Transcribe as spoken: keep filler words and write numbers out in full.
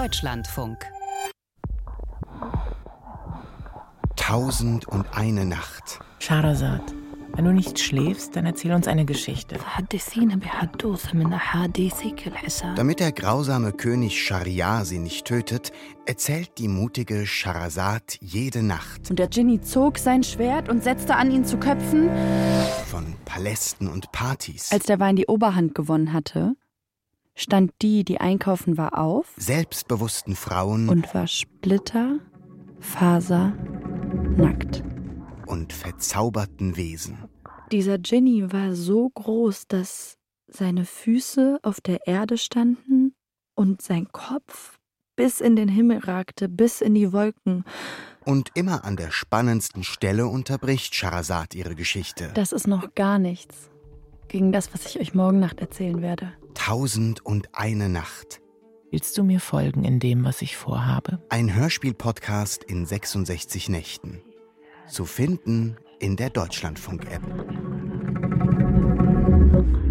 Deutschlandfunk. Tausend und eine Nacht. Scheherazad, wenn du nicht schläfst, dann erzähl uns eine Geschichte. Damit der grausame König Schahriar sie nicht tötet, erzählt die mutige Scheherazad jede Nacht. Und der Dschinni zog sein Schwert und setzte an, ihn zu köpfen. Von Palästen und Partys. Als der Wein die Oberhand gewonnen hatte, stand die, die einkaufen war, auf. Selbstbewussten Frauen. Und war Splitter, Faser, nackt. Und verzauberten Wesen. Dieser Dschinni war so groß, dass seine Füße auf der Erde standen und sein Kopf bis in den Himmel ragte, bis in die Wolken. Und immer an der spannendsten Stelle unterbricht Scheherazad ihre Geschichte. Das ist noch gar nichts gegen das, was ich euch morgen Nacht erzählen werde. Tausend und eine Nacht. Willst du mir folgen in dem, was ich vorhabe? Ein Hörspiel-Podcast in sechsundsechzig Nächten. Zu finden in der Deutschlandfunk-App.